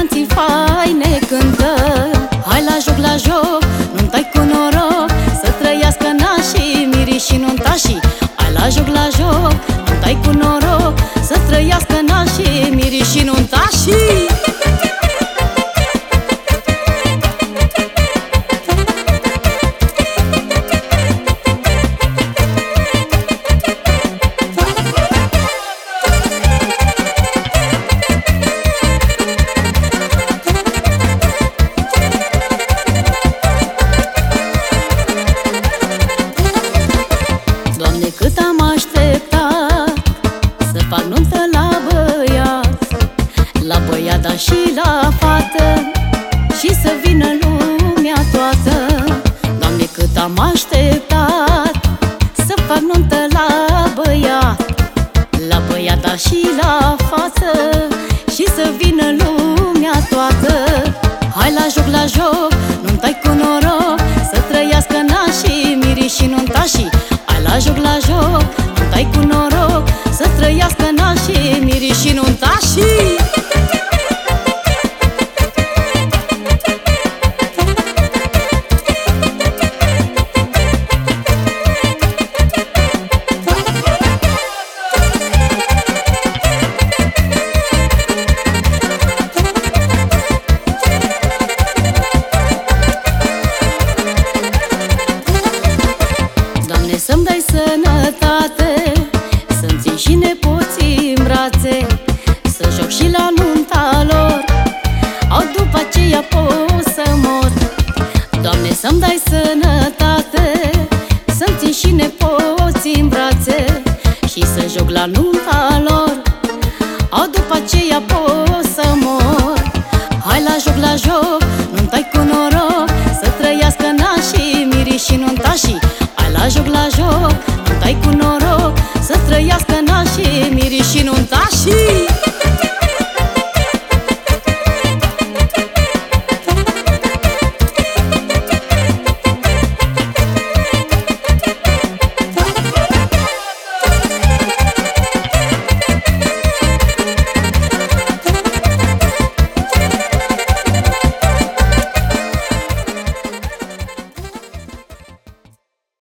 muzicanții faine cântă. Hai la joc, la joc, nu-mi cu noroc, să trăiască nașii, mirii și nuntașii. Hai la joc, la joc, nu-mi cu noroc, să trăiască nașii, mirii și nuntașii. Doamne, cât am așteptat să fac nuntă la băiat, la băiat, dar și la fată, și să vină lumea toată. Doamne, cât am așteptat să fac nuntă la băiat, la băiat, dar și la fată, și să vină lumea